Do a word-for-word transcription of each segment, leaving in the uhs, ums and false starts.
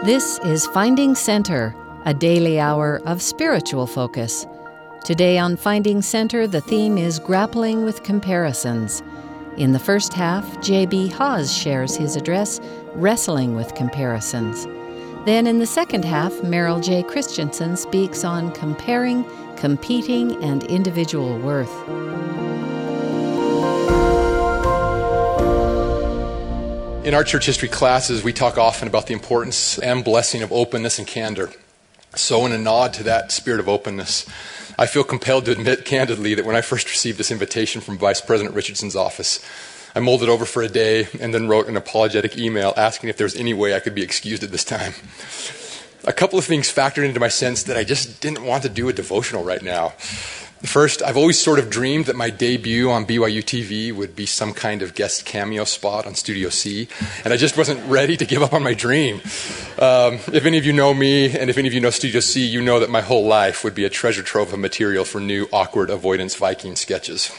This is Finding Center, a daily hour of spiritual focus. Today on Finding Center, the theme is grappling with comparisons. In the first half, J B. Hawes shares his address, Wrestling with Comparisons. Then in the second half, Meryl J. Christensen speaks on comparing, competing, and individual worth. In our church history classes, we talk often about the importance and blessing of openness and candor. So in a nod to that spirit of openness, I feel compelled to admit candidly that when I first received this invitation from Vice President Richardson's office, I mulled it over for a day and then wrote an apologetic email asking if there was any way I could be excused at this time. A couple of things factored into my sense that I just didn't want to do a devotional right now. First, I've always sort of dreamed that my debut on B Y U T V would be some kind of guest cameo spot on Studio C, and I just wasn't ready to give up on my dream. Um, if any of you know me, and if any of you know Studio C, you know that my whole life would be a treasure trove of material for new awkward avoidance Viking sketches.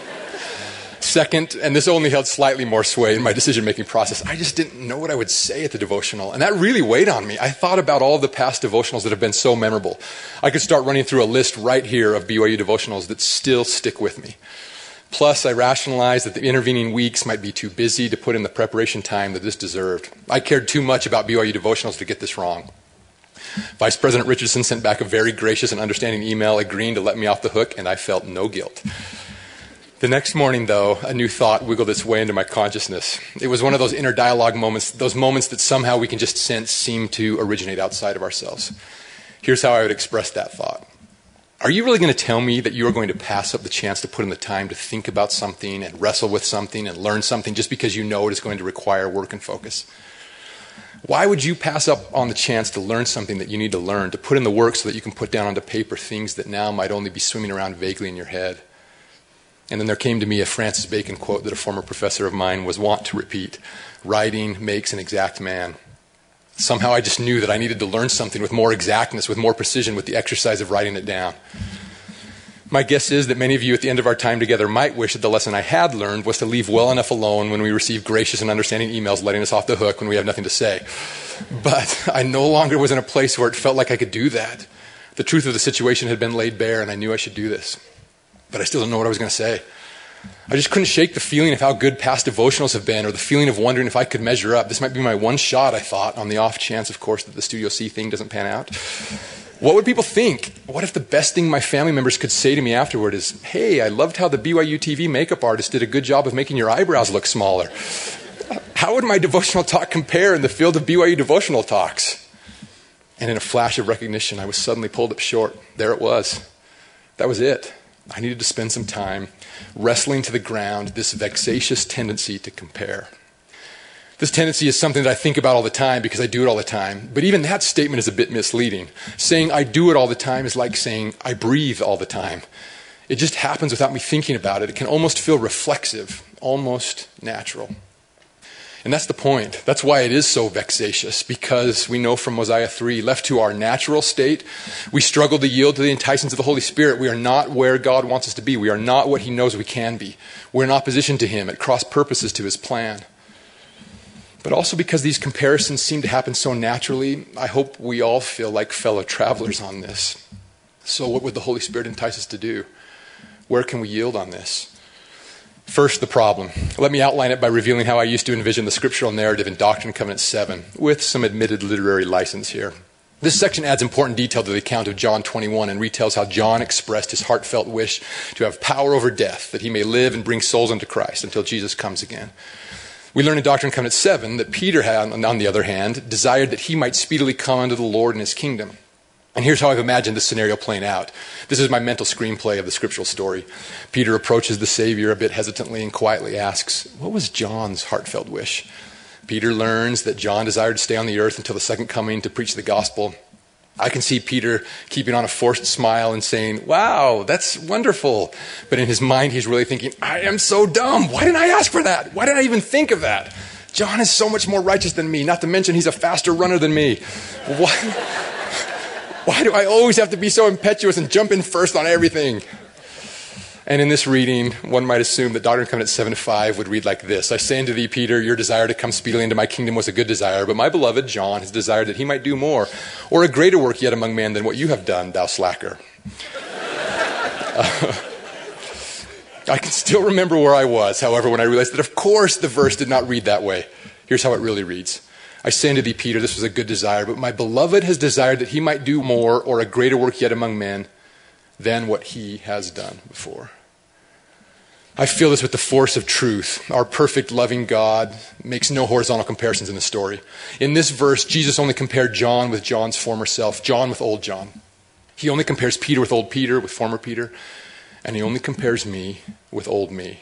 Second, and this only held slightly more sway in my decision-making process, I just didn't know what I would say at the devotional, and that really weighed on me. I thought about all of the past devotionals that have been so memorable. I could start running through a list right here of B Y U devotionals that still stick with me. Plus, I rationalized that the intervening weeks might be too busy to put in the preparation time that this deserved. I cared too much about B Y U devotionals to get this wrong. Vice President Richardson sent back a very gracious and understanding email agreeing to let me off the hook, and I felt no guilt. The next morning, though, a new thought wiggled its way into my consciousness. It was one of those inner dialogue moments, those moments that somehow we can just sense seem to originate outside of ourselves. Here's how I would express that thought. Are you really going to tell me that you are going to pass up the chance to put in the time to think about something and wrestle with something and learn something just because you know it is going to require work and focus? Why would you pass up on the chance to learn something that you need to learn, to put in the work so that you can put down onto paper things that now might only be swimming around vaguely in your head? And then there came to me a Francis Bacon quote that a former professor of mine was wont to repeat: writing makes an exact man. Somehow I just knew that I needed to learn something with more exactness, with more precision, with the exercise of writing it down. My guess is that many of you at the end of our time together might wish that the lesson I had learned was to leave well enough alone when we receive gracious and understanding emails letting us off the hook when we have nothing to say. But I no longer was in a place where it felt like I could do that. The truth of the situation had been laid bare, and I knew I should do this. But I still don't know what I was going to say. I just couldn't shake the feeling of how good past devotionals have been, or the feeling of wondering if I could measure up. This might be my one shot, I thought, on the off chance, of course, that the Studio C thing doesn't pan out. What would people think? What if the best thing my family members could say to me afterward is, hey, I loved how the B Y U T V makeup artist did a good job of making your eyebrows look smaller. How would my devotional talk compare in the field of B Y U devotional talks? And in a flash of recognition, I was suddenly pulled up short. There it was. That was it. I needed to spend some time wrestling to the ground this vexatious tendency to compare. This tendency is something that I think about all the time because I do it all the time. But even that statement is a bit misleading. Saying I do it all the time is like saying I breathe all the time. It just happens without me thinking about it. It can almost feel reflexive, almost natural. And that's the point. That's why it is so vexatious, because we know from Mosiah three, left to our natural state, we struggle to yield to the enticements of the Holy Spirit. We are not where God wants us to be. We are not what he knows we can be. We're in opposition to him, at cross purposes to his plan. But also because these comparisons seem to happen so naturally, I hope we all feel like fellow travelers on this. So what would the Holy Spirit entice us to do? Where can we yield on this? First, the problem. Let me outline it by revealing how I used to envision the scriptural narrative in Doctrine and Covenants seven, with some admitted literary license here. This section adds important detail to the account of John twenty-one and retells how John expressed his heartfelt wish to have power over death, that he may live and bring souls unto Christ until Jesus comes again. We learn in Doctrine and Covenants seven that Peter had, on the other hand, desired that he might speedily come unto the Lord in his kingdom. And here's how I've imagined this scenario playing out. This is my mental screenplay of the scriptural story. Peter approaches the Savior a bit hesitantly and quietly asks, what was John's heartfelt wish? Peter learns that John desired to stay on the earth until the second coming to preach the gospel. I can see Peter keeping on a forced smile and saying, wow, that's wonderful. But in his mind, he's really thinking, I am so dumb. Why didn't I ask for that? Why did I even think of that? John is so much more righteous than me, not to mention he's a faster runner than me. Why? Why do I always have to be so impetuous and jump in first on everything? And in this reading, one might assume that Doctrine and Covenants seven to five would read like this. I say unto thee, Peter, your desire to come speedily into my kingdom was a good desire, but my beloved John has desired that he might do more, or a greater work yet among men than what you have done, thou slacker. uh, I can still remember where I was, however, when I realized that, of course, the verse did not read that way. Here's how it really reads. I say unto thee, Peter, this was a good desire, but my beloved has desired that he might do more, or a greater work yet among men than what he has done before. I feel this with the force of truth. Our perfect, loving God makes no horizontal comparisons in the story. In this verse, Jesus only compared John with John's former self, John with old John. He only compares Peter with old Peter, with former Peter, and he only compares me with old me.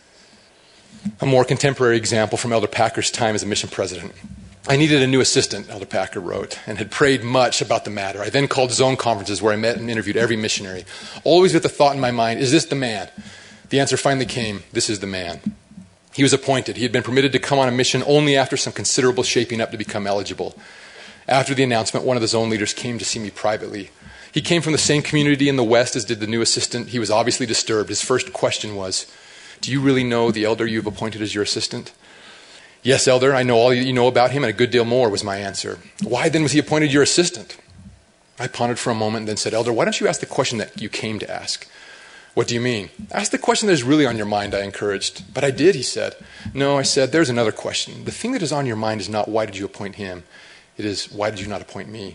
A more contemporary example from Elder Packer's time as a mission president. I needed a new assistant, Elder Packer wrote, and had prayed much about the matter. I then called zone conferences where I met and interviewed every missionary, always with the thought in my mind, is this the man? The answer finally came, this is the man. He was appointed. He had been permitted to come on a mission only after some considerable shaping up to become eligible. After the announcement, one of the zone leaders came to see me privately. He came from the same community in the West as did the new assistant. He was obviously disturbed. His first question was, do you really know the elder you've appointed as your assistant? Yes, elder, I know all you know about him and a good deal more, was my answer. Why then was he appointed your assistant? I pondered for a moment and then said, Elder, why don't you ask the question that you came to ask? What do you mean? Ask the question that is really on your mind, I encouraged. But I did, he said. No, I said, there's another question. The thing that is on your mind is not why did you appoint him? It is why did you not appoint me?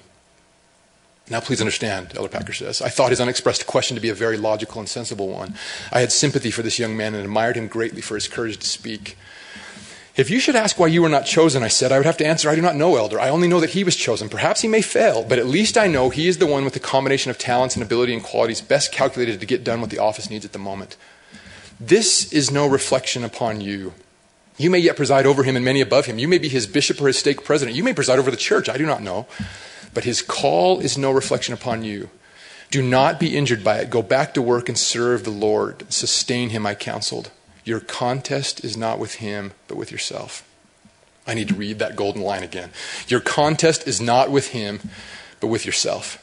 Now please understand, Elder Packer says, I thought his unexpressed question to be a very logical and sensible one. I had sympathy for this young man and admired him greatly for his courage to speak. If you should ask why you were not chosen, I said, I would have to answer, I do not know, Elder. I only know that he was chosen. Perhaps he may fail, but at least I know he is the one with the combination of talents and ability and qualities best calculated to get done what the office needs at the moment. This is no reflection upon you. You may yet preside over him and many above him. You may be his bishop or his stake president. You may preside over the church. I do not know. But his call is no reflection upon you. Do not be injured by it. Go back to work and serve the Lord. Sustain him, I counseled. Your contest is not with him, but with yourself. I need to read that golden line again. Your contest is not with him, but with yourself.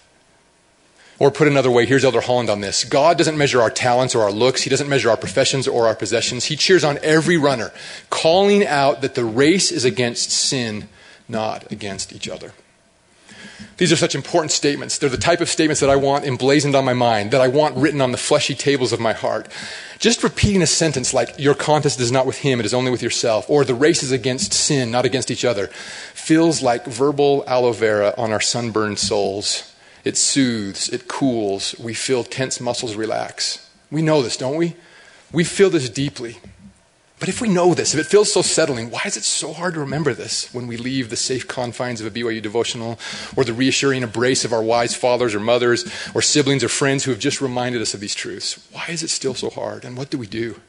Or put another way, here's Elder Holland on this. God doesn't measure our talents or our looks. He doesn't measure our professions or our possessions. He cheers on every runner, calling out that the race is against sin, not against each other. These are such important statements. They're the type of statements that I want emblazoned on my mind, that I want written on the fleshy tables of my heart. Just repeating a sentence like, your contest is not with him, it is only with yourself, or the race is against sin, not against each other, feels like verbal aloe vera on our sunburned souls. It soothes, it cools, we feel tense muscles relax. We know this, don't we? We feel this deeply. But if we know this, if it feels so settling, why is it so hard to remember this when we leave the safe confines of a B Y U devotional or the reassuring embrace of our wise fathers or mothers or siblings or friends who have just reminded us of these truths? Why is it still so hard? And what do we do?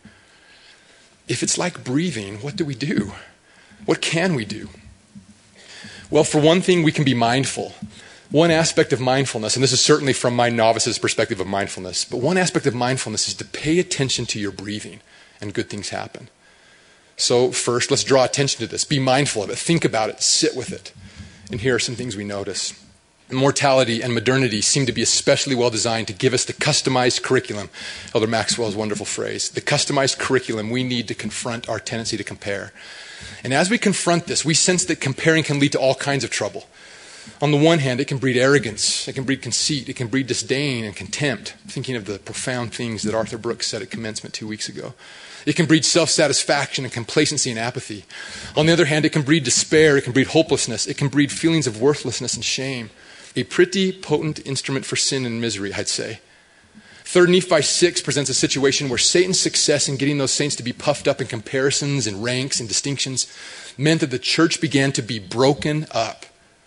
If it's like breathing, what do we do? What can we do? Well, for one thing, we can be mindful. One aspect of mindfulness, and this is certainly from my novice's perspective of mindfulness, but one aspect of mindfulness is to pay attention to your breathing and good things happen. So first, let's draw attention to this. Be mindful of it. Think about it. Sit with it. And here are some things we notice. Mortality and modernity seem to be especially well designed to give us the customized curriculum. Elder Maxwell's wonderful phrase. The customized curriculum we need to confront our tendency to compare. And as we confront this, we sense that comparing can lead to all kinds of trouble. On the one hand, it can breed arrogance, it can breed conceit, it can breed disdain and contempt. Thinking of the profound things that Arthur Brooks said at commencement two weeks ago. It can breed self-satisfaction and complacency and apathy. On the other hand, it can breed despair, it can breed hopelessness, it can breed feelings of worthlessness and shame. A pretty potent instrument for sin and misery, I'd say. Third Nephi six presents a situation where Satan's success in getting those saints to be puffed up in comparisons and ranks and distinctions meant that the church began to be broken up.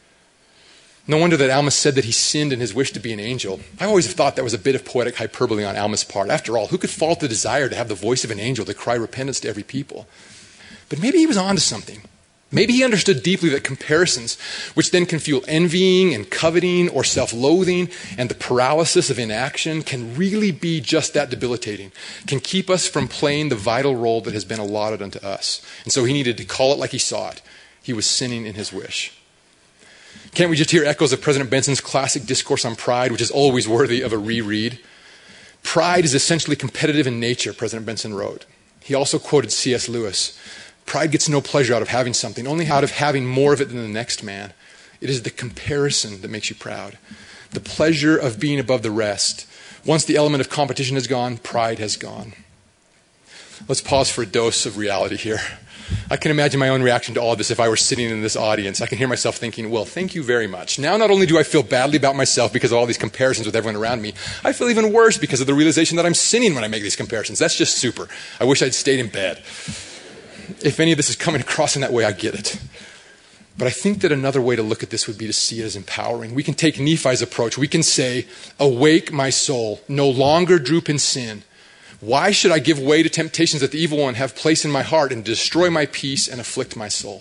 No wonder that Alma said that he sinned in his wish to be an angel. I always have thought that was a bit of poetic hyperbole on Alma's part. After all, who could fault the desire to have the voice of an angel to cry repentance to every people? But maybe he was onto something. Maybe he understood deeply that comparisons, which then can fuel envying and coveting or self-loathing and the paralysis of inaction, can really be just that debilitating, can keep us from playing the vital role that has been allotted unto us. And so he needed to call it like he saw it. He was sinning in his wish. Can't we just hear echoes of President Benson's classic discourse on pride, which is always worthy of a reread? Pride is essentially competitive in nature, President Benson wrote. He also quoted C S Lewis. Pride gets no pleasure out of having something, only out of having more of it than the next man. It is the comparison that makes you proud. The pleasure of being above the rest. Once the element of competition has gone, pride has gone. Let's pause for a dose of reality here. I can imagine my own reaction to all of this if I were sitting in this audience. I can hear myself thinking, well, thank you very much. Now not only do I feel badly about myself because of all these comparisons with everyone around me, I feel even worse because of the realization that I'm sinning when I make these comparisons. That's just super. I wish I'd stayed in bed. If any of this is coming across in that way, I get it. But I think that another way to look at this would be to see it as empowering. We can take Nephi's approach. We can say, awake my soul, no longer droop in sin. Why should I give way to temptations that the evil one have placed in my heart and destroy my peace and afflict my soul?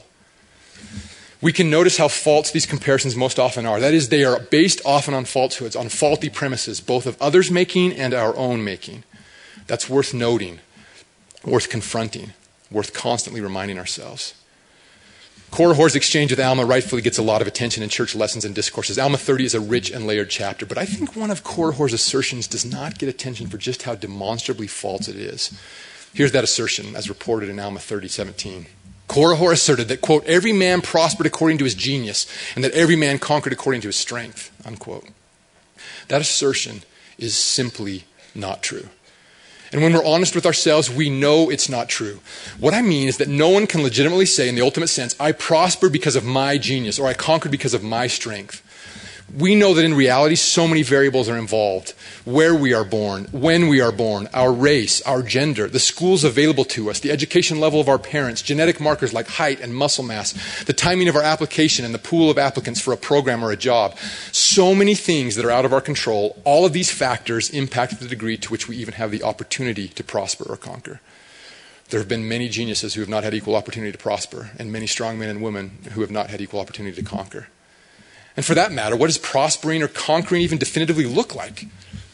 We can notice how false these comparisons most often are. That is, they are based often on falsehoods, on faulty premises, both of others' making and our own making. That's worth noting, worth confronting, worth constantly reminding ourselves. Korihor's exchange with Alma rightfully gets a lot of attention in church lessons and discourses. Alma thirty is a rich and layered chapter, but I think one of Korihor's assertions does not get attention for just how demonstrably false it is. Here's that assertion as reported in Alma thirty seventeen. Korihor asserted that, quote, every man prospered according to his genius and that every man conquered according to his strength, unquote. That assertion is simply not true. And when we're honest with ourselves, we know it's not true. What I mean is that no one can legitimately say in the ultimate sense, I prospered because of my genius or I conquered because of my strength. We know that in reality, so many variables are involved. Where we are born, when we are born, our race, our gender, the schools available to us, the education level of our parents, genetic markers like height and muscle mass, the timing of our application and the pool of applicants for a program or a job. So many things that are out of our control. All of these factors impact the degree to which we even have the opportunity to prosper or conquer. There have been many geniuses who have not had equal opportunity to prosper, and many strong men and women who have not had equal opportunity to conquer. And for that matter, what does prospering or conquering even definitively look like?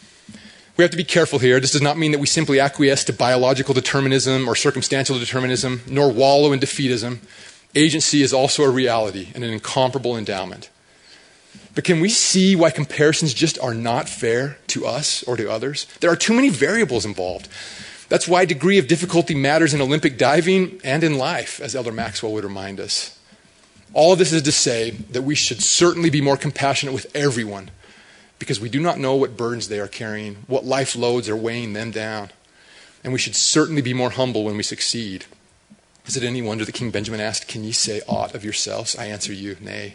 We have to be careful here. This does not mean that we simply acquiesce to biological determinism or circumstantial determinism, nor wallow in defeatism. Agency is also a reality and an incomparable endowment. But can we see why comparisons just are not fair to us or to others? There are too many variables involved. That's why degree of difficulty matters in Olympic diving and in life, as Elder Maxwell would remind us. All of this is to say that we should certainly be more compassionate with everyone because we do not know what burdens they are carrying, what life loads are weighing them down. And we should certainly be more humble when we succeed. Is it any wonder that King Benjamin asked, can ye say aught of yourselves? I answer you, nay.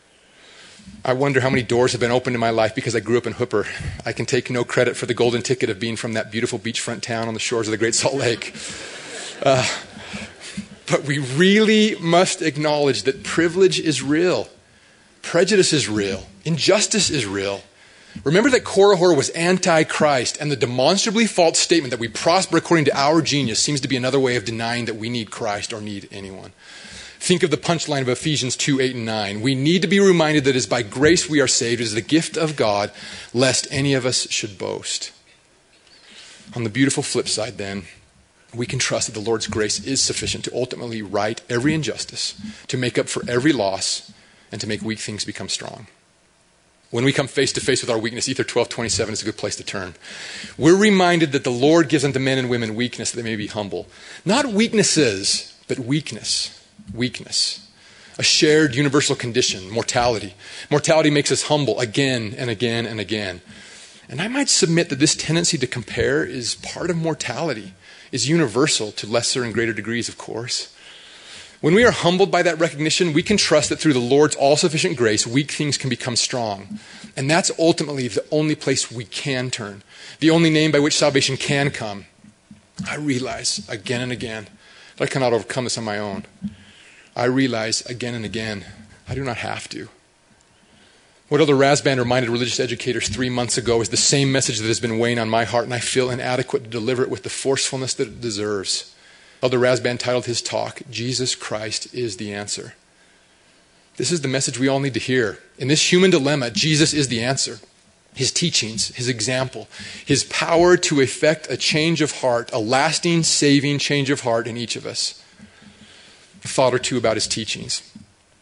I wonder how many doors have been opened in my life because I grew up in Hooper. I can take no credit for the golden ticket of being from that beautiful beachfront town on the shores of the Great Salt Lake. Uh, But we really must acknowledge that privilege is real. Prejudice is real. Injustice is real. Remember that Korihor was anti-Christ, and the demonstrably false statement that we prosper according to our genius seems to be another way of denying that we need Christ or need anyone. Think of the punchline of Ephesians two, eight, and nine. We need to be reminded that it is by grace we are saved, it is the gift of God, lest any of us should boast. On the beautiful flip side then, we can trust that the Lord's grace is sufficient to ultimately right every injustice, to make up for every loss, and to make weak things become strong. When we come face to face with our weakness, Ether twelve twenty-seven is a good place to turn. We're reminded that the Lord gives unto men and women weakness that they may be humble. Not weaknesses, but weakness. Weakness. A shared universal condition, mortality. Mortality makes us humble again and again and again. And I might submit that this tendency to compare is part of mortality. Is universal to lesser and greater degrees, of course. When we are humbled by that recognition, we can trust that through the Lord's all-sufficient grace, weak things can become strong. And that's ultimately the only place we can turn, the only name by which salvation can come. I realize again and again that I cannot overcome this on my own. I realize again and again I do not have to. What Elder Rasband reminded religious educators three months ago is the same message that has been weighing on my heart, and I feel inadequate to deliver it with the forcefulness that it deserves. Elder Rasband titled his talk, Jesus Christ is the Answer. This is the message we all need to hear. In this human dilemma, Jesus is the answer. His teachings, his example, his power to effect a change of heart, a lasting, saving change of heart in each of us. A thought or two about his teachings.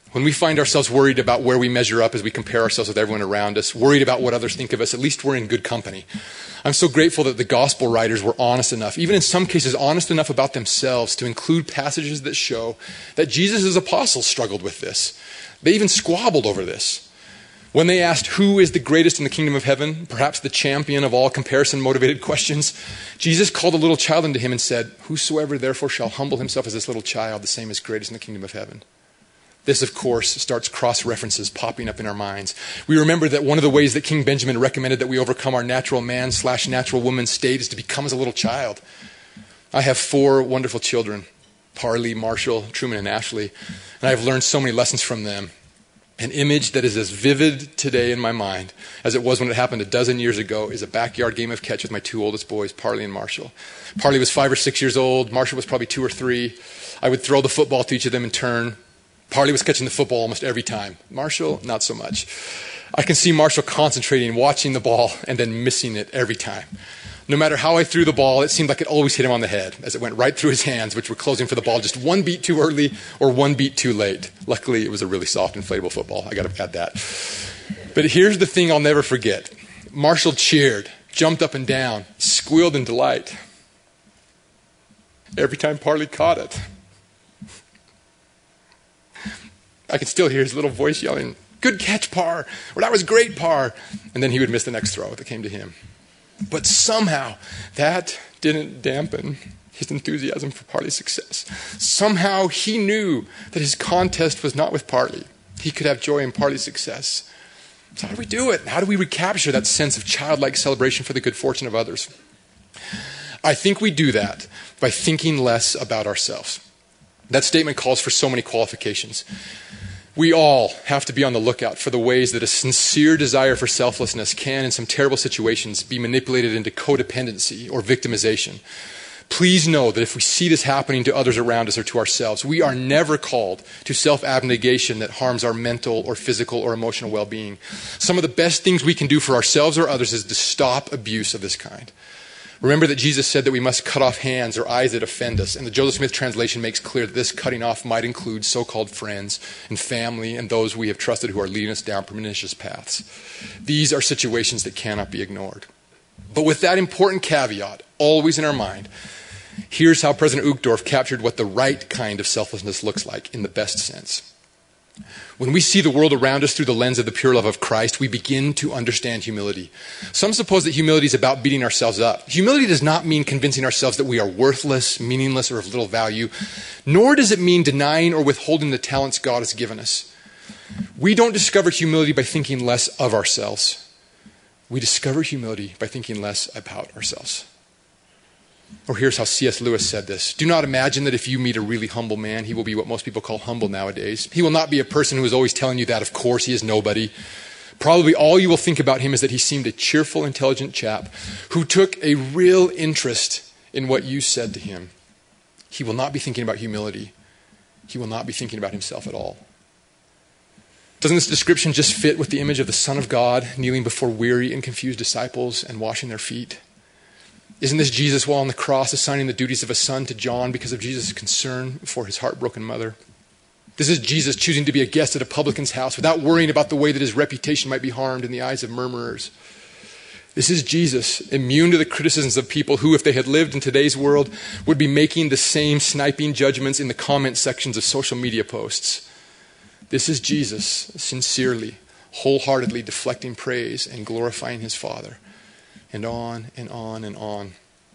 When we find ourselves worried about where we measure up as we compare ourselves with everyone around us, worried about what others think of us, at least we're in good company. I'm so grateful that the gospel writers were honest enough, even in some cases honest enough about themselves, to include passages that show that Jesus' apostles struggled with this. They even squabbled over this. When they asked who is the greatest in the kingdom of heaven, perhaps the champion of all comparison-motivated questions, Jesus called a little child unto him and said, "Whosoever therefore shall humble himself as this little child, the same is greatest in the kingdom of heaven." This, of course, starts cross-references popping up in our minds. We remember that one of the ways that King Benjamin recommended that we overcome our natural man slash natural woman state is to become as a little child. I have four wonderful children, Parley, Marshall, Truman, and Ashley, and I've learned so many lessons from them. An image that is as vivid today in my mind as it was when it happened a dozen years ago is a backyard game of catch with my two oldest boys, Parley and Marshall. Parley was five or six years old. Marshall was probably two or three. I would throw the football to each of them in turn. Parley was catching the football almost every time. Marshall, not so much. I can see Marshall concentrating, watching the ball, and then missing it every time. No matter how I threw the ball, it seemed like it always hit him on the head as it went right through his hands, which were closing for the ball just one beat too early or one beat too late. Luckily, it was a really soft, inflatable football. I got to add that. But here's the thing I'll never forget. Marshall cheered, jumped up and down, squealed in delight every time Parley caught it. I could still hear his little voice yelling, "Good catch, Par," or "That was great, Par." And then he would miss the next throw that came to him. But somehow, that didn't dampen his enthusiasm for Parley's success. Somehow, he knew that his contest was not with Parley. He could have joy in Parley's success. So how do we do it? How do we recapture that sense of childlike celebration for the good fortune of others? I think we do that by thinking less about ourselves. That statement calls for so many qualifications. We all have to be on the lookout for the ways that a sincere desire for selflessness can, in some terrible situations, be manipulated into codependency or victimization. Please know that if we see this happening to others around us or to ourselves, we are never called to self-abnegation that harms our mental or physical or emotional well-being. Some of the best things we can do for ourselves or others is to stop abuse of this kind. Remember that Jesus said that we must cut off hands or eyes that offend us, and the Joseph Smith translation makes clear that this cutting off might include so-called friends and family and those we have trusted who are leading us down pernicious paths. These are situations that cannot be ignored. But with that important caveat always in our mind, here's how President Uchtdorf captured what the right kind of selflessness looks like in the best sense. When we see the world around us through the lens of the pure love of Christ, we begin to understand humility. Some suppose that humility is about beating ourselves up. Humility does not mean convincing ourselves that we are worthless, meaningless, or of little value, nor does it mean denying or withholding the talents God has given us. We don't discover humility by thinking less of ourselves. We discover humility by thinking less about ourselves. Or here's how C S Lewis said this. Do not imagine that if you meet a really humble man, he will be what most people call humble nowadays. He will not be a person who is always telling you that, of course, he is nobody. Probably all you will think about him is that he seemed a cheerful, intelligent chap who took a real interest in what you said to him. He will not be thinking about humility. He will not be thinking about himself at all. Doesn't this description just fit with the image of the Son of God kneeling before weary and confused disciples and washing their feet? Isn't this Jesus while on the cross assigning the duties of a son to John because of Jesus' concern for his heartbroken mother? This is Jesus choosing to be a guest at a publican's house without worrying about the way that his reputation might be harmed in the eyes of murmurers. This is Jesus, immune to the criticisms of people who, if they had lived in today's world, would be making the same sniping judgments in the comment sections of social media posts. This is Jesus, sincerely, wholeheartedly deflecting praise and glorifying his Father. And on and on and on.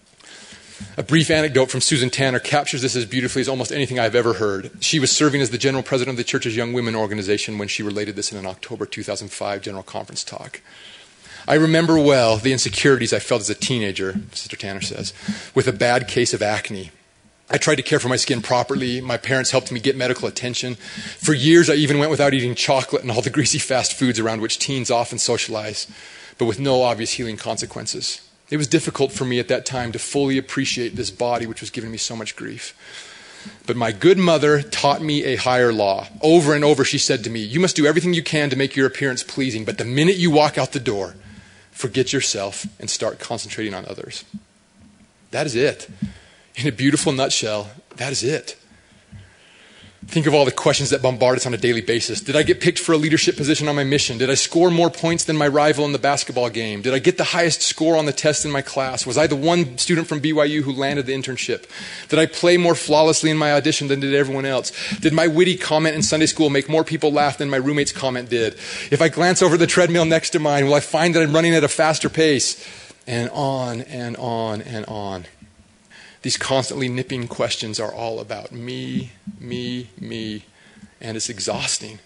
A brief anecdote from Susan Tanner captures this as beautifully as almost anything I've ever heard. She was serving as the general president of the church's Young Women organization when she related this in an October two thousand five general conference talk. I remember well the insecurities I felt as a teenager, Sister Tanner says, with a bad case of acne. I tried to care for my skin properly. My parents helped me get medical attention. For years, I even went without eating chocolate and all the greasy fast foods around which teens often socialize, but with no obvious healing consequences. It was difficult for me at that time to fully appreciate this body which was giving me so much grief. But my good mother taught me a higher law. Over and over she said to me, you must do everything you can to make your appearance pleasing, but the minute you walk out the door, forget yourself and start concentrating on others. That is it. In a beautiful nutshell, that is it. Think of all the questions that bombard us on a daily basis. Did I get picked for a leadership position on my mission? Did I score more points than my rival in the basketball game? Did I get the highest score on the test in my class? Was I the one student from B Y U who landed the internship? Did I play more flawlessly in my audition than did everyone else? Did my witty comment in Sunday school make more people laugh than my roommate's comment did? If I glance over the treadmill next to mine, will I find that I'm running at a faster pace? And on and on and on. These constantly nipping questions are all about me, me, me, and it's exhausting.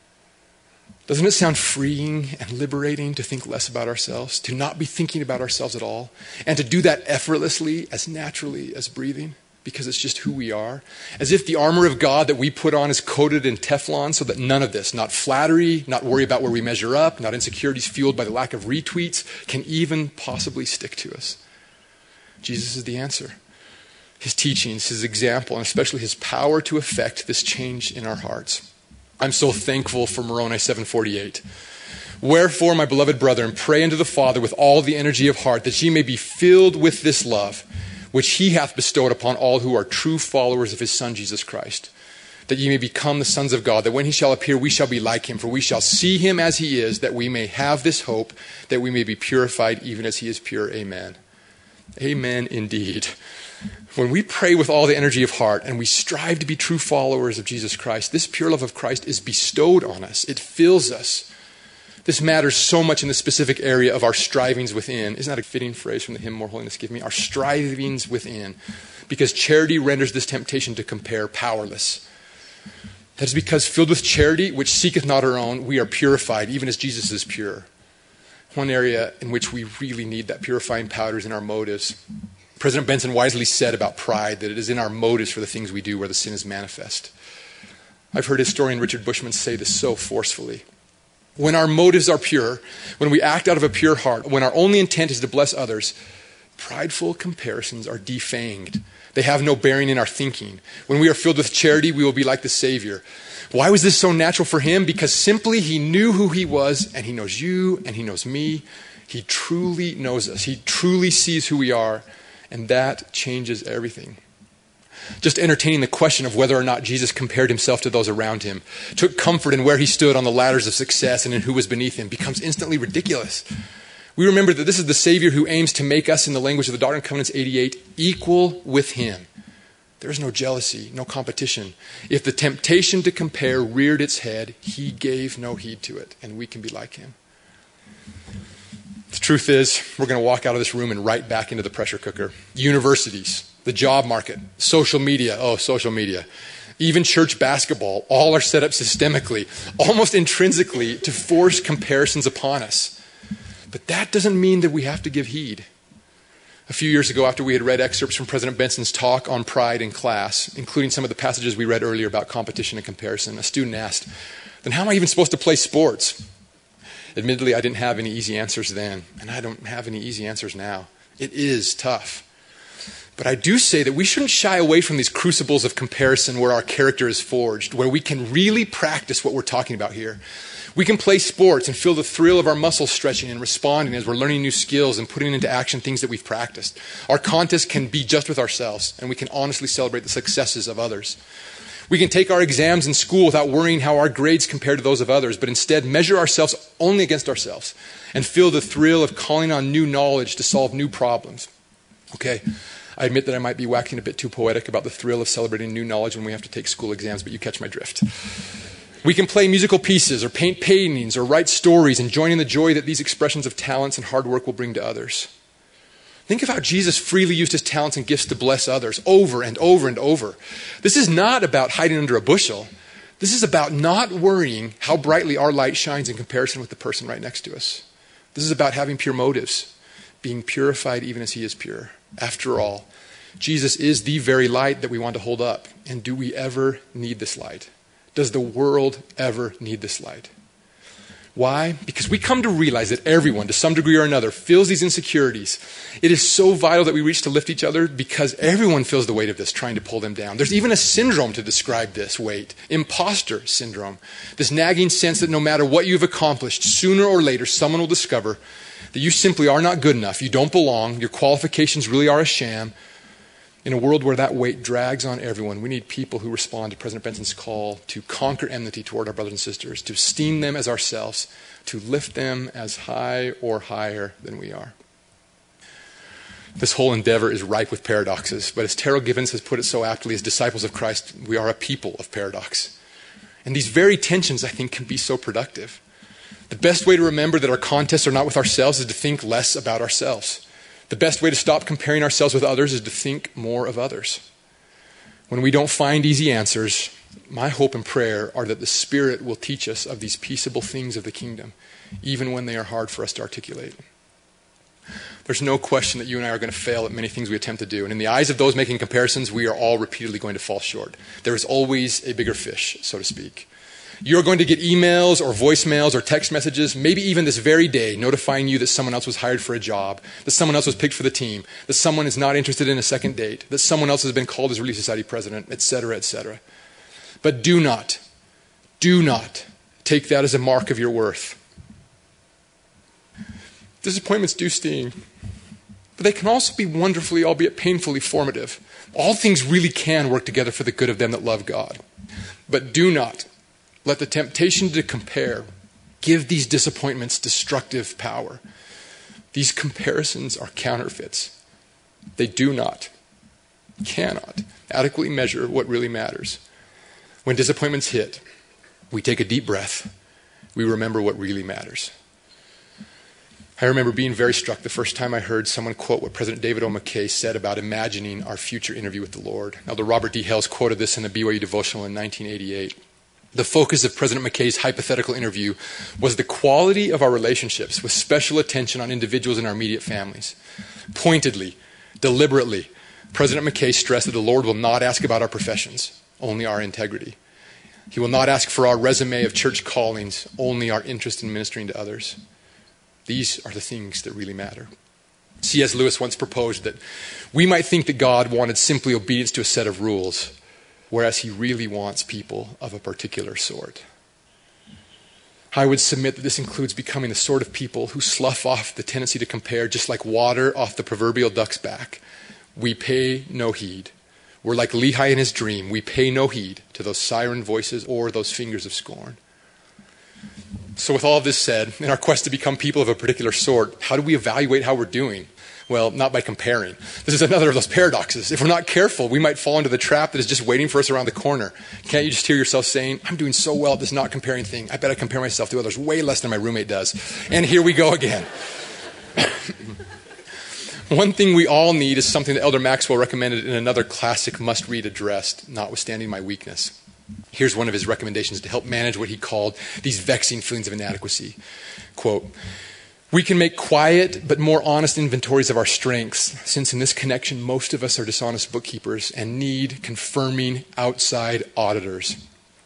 Doesn't it sound freeing and liberating to think less about ourselves, to not be thinking about ourselves at all, and to do that effortlessly, as naturally as breathing, because it's just who we are? As if the armor of God that we put on is coated in Teflon so that none of this, not flattery, not worry about where we measure up, not insecurities fueled by the lack of retweets, can even possibly stick to us. Jesus is the answer. His teachings, his example, and especially his power to effect this change in our hearts. I'm so thankful for Moroni seven forty-eight. Wherefore, my beloved brethren, pray unto the Father with all the energy of heart, that ye may be filled with this love, which he hath bestowed upon all who are true followers of his Son, Jesus Christ. That ye may become the sons of God, that when he shall appear, we shall be like him, for we shall see him as he is, that we may have this hope, that we may be purified even as he is pure. Amen. Amen indeed. When we pray with all the energy of heart and we strive to be true followers of Jesus Christ, this pure love of Christ is bestowed on us. It fills us. This matters so much in the specific area of our strivings within. Isn't that a fitting phrase from the hymn, More Holiness Give Me? Our strivings within. Because charity renders this temptation to compare powerless. That is because filled with charity, which seeketh not our own, we are purified, even as Jesus is pure. One area in which we really need that purifying power is in our motives. President Benson wisely said about pride that it is in our motives for the things we do where the sin is manifest. I've heard historian Richard Bushman say this so forcefully. When our motives are pure, when we act out of a pure heart, when our only intent is to bless others, prideful comparisons are defanged. They have no bearing in our thinking. When we are filled with charity, we will be like the Savior. Why was this so natural for him? Because simply he knew who he was, and he knows you, and he knows me. He truly knows us. He truly sees who we are. And that changes everything. Just entertaining the question of whether or not Jesus compared himself to those around him, took comfort in where he stood on the ladders of success and in who was beneath him, becomes instantly ridiculous. We remember that this is the Savior who aims to make us, in the language of the Doctrine and Covenants eighty-eight, equal with him. There is no jealousy, no competition. If the temptation to compare reared its head, he gave no heed to it, and we can be like him. The truth is, we're going to walk out of this room and right back into the pressure cooker. Universities, the job market, social media, oh, social media, even church basketball, all are set up systemically, almost intrinsically, to force comparisons upon us. But that doesn't mean that we have to give heed. A few years ago, after we had read excerpts from President Benson's talk on pride in class, including some of the passages we read earlier about competition and comparison, a student asked, then how am I even supposed to play sports? Admittedly, I didn't have any easy answers then, and I don't have any easy answers now. It is tough. But I do say that we shouldn't shy away from these crucibles of comparison where our character is forged, where we can really practice what we're talking about here. We can play sports and feel the thrill of our muscles stretching and responding as we're learning new skills and putting into action things that we've practiced. Our contest can be just with ourselves, and we can honestly celebrate the successes of others. We can take our exams in school without worrying how our grades compare to those of others, but instead measure ourselves only against ourselves and feel the thrill of calling on new knowledge to solve new problems. Okay, I admit that I might be waxing a bit too poetic about the thrill of celebrating new knowledge when we have to take school exams, but you catch my drift. We can play musical pieces or paint paintings or write stories and join in the joy that these expressions of talents and hard work will bring to others. Think of how Jesus freely used his talents and gifts to bless others over and over and over. This is not about hiding under a bushel. This is about not worrying how brightly our light shines in comparison with the person right next to us. This is about having pure motives, being purified even as he is pure. After all, Jesus is the very light that we want to hold up. And do we ever need this light? Does the world ever need this light? Why? Because we come to realize that everyone, to some degree or another, feels these insecurities. It is so vital that we reach to lift each other because everyone feels the weight of this, trying to pull them down. There's even a syndrome to describe this weight, imposter syndrome. This nagging sense that no matter what you've accomplished, sooner or later someone will discover that you simply are not good enough, you don't belong, your qualifications really are a sham. In a world where that weight drags on everyone, we need people who respond to President Benson's call to conquer enmity toward our brothers and sisters, to esteem them as ourselves, to lift them as high or higher than we are. This whole endeavor is ripe with paradoxes, but as Terrell Givens has put it so aptly, as disciples of Christ, we are a people of paradox. And these very tensions, I think, can be so productive. The best way to remember that our contests are not with ourselves is to think less about ourselves. The best way to stop comparing ourselves with others is to think more of others. When we don't find easy answers, my hope and prayer are that the Spirit will teach us of these peaceable things of the kingdom, even when they are hard for us to articulate. There's no question that you and I are going to fail at many things we attempt to do. And in the eyes of those making comparisons, we are all repeatedly going to fall short. There is always a bigger fish, so to speak. You're going to get emails or voicemails or text messages, maybe even this very day, notifying you that someone else was hired for a job, that someone else was picked for the team, that someone is not interested in a second date, that someone else has been called as Relief Society president, et cetera, et cetera. But do not, do not take that as a mark of your worth. Disappointments do sting, but they can also be wonderfully, albeit painfully, formative. All things really can work together for the good of them that love God. But do not let the temptation to compare give these disappointments destructive power. These comparisons are counterfeits. They do not, cannot adequately measure what really matters. When disappointments hit, we take a deep breath. We remember what really matters. I remember being very struck the first time I heard someone quote what President David O. McKay said about imagining our future interview with the Lord. Elder Robert D. Hales quoted this in the B Y U devotional in nineteen eighty-eight. The focus of President McKay's hypothetical interview was the quality of our relationships, with special attention on individuals in our immediate families. Pointedly, deliberately, President McKay stressed that the Lord will not ask about our professions, only our integrity. He will not ask for our resume of church callings, only our interest in ministering to others. These are the things that really matter. C S Lewis once proposed that we might think that God wanted simply obedience to a set of rules, whereas he really wants people of a particular sort. I would submit that this includes becoming the sort of people who slough off the tendency to compare, just like water off the proverbial duck's back. We pay no heed. We're like Lehi in his dream. We pay no heed to those siren voices or those fingers of scorn. So with all of this said, in our quest to become people of a particular sort, how do we evaluate how we're doing? Well, not by comparing. This is another of those paradoxes. If we're not careful, we might fall into the trap that is just waiting for us around the corner. Can't you just hear yourself saying, I'm doing so well at this not comparing thing. I bet I compare myself to others way less than my roommate does. And here we go again. One thing we all need is something that Elder Maxwell recommended in another classic must-read address, Notwithstanding My Weakness. Here's one of his recommendations to help manage what he called these vexing feelings of inadequacy. Quote, we can make quiet but more honest inventories of our strengths, since in this connection most of us are dishonest bookkeepers and need confirming outside auditors.